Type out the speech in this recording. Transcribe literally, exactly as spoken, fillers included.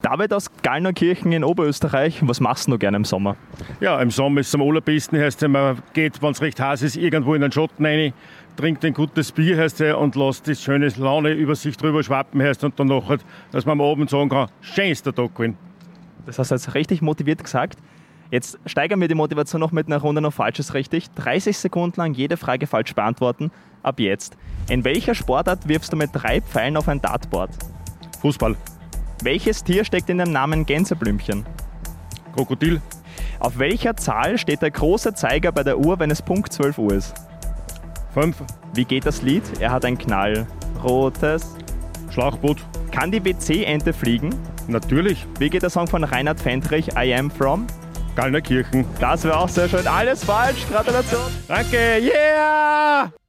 David aus Gallnerkirchen in Oberösterreich, was machst du noch gerne im Sommer? Ja, im Sommer ist es am allerbesten, heißt es, man geht, wenn es recht heiß ist, irgendwo in den Schatten rein, trinkt ein gutes Bier, heißt es, und lässt das schöne Laune über sich drüber schwappen, heißt es, und dann nachher, dass man am Abend sagen kann, schönster Tag gewesen. Das hast du jetzt richtig motiviert gesagt. Jetzt steigern wir die Motivation noch mit einer Runde noch Falsches richtig. dreißig Sekunden lang jede Frage falsch beantworten. Ab jetzt. In welcher Sportart wirfst du mit drei Pfeilen auf ein Dartboard? Fußball. Welches Tier steckt in dem Namen Gänseblümchen? Krokodil. Auf welcher Zahl steht der große Zeiger bei der Uhr, wenn es Punkt zwölf Uhr ist? Fünf. Wie geht das Lied? Er hat ein knallrotes Schlauchboot. Kann die W C-Ente fliegen? Natürlich. Wie geht der Song von Reinhard Fendrich, I Am From? Gallnerkirchen. Das wäre auch sehr schön. Alles falsch. Gratulation. Danke. Yeah!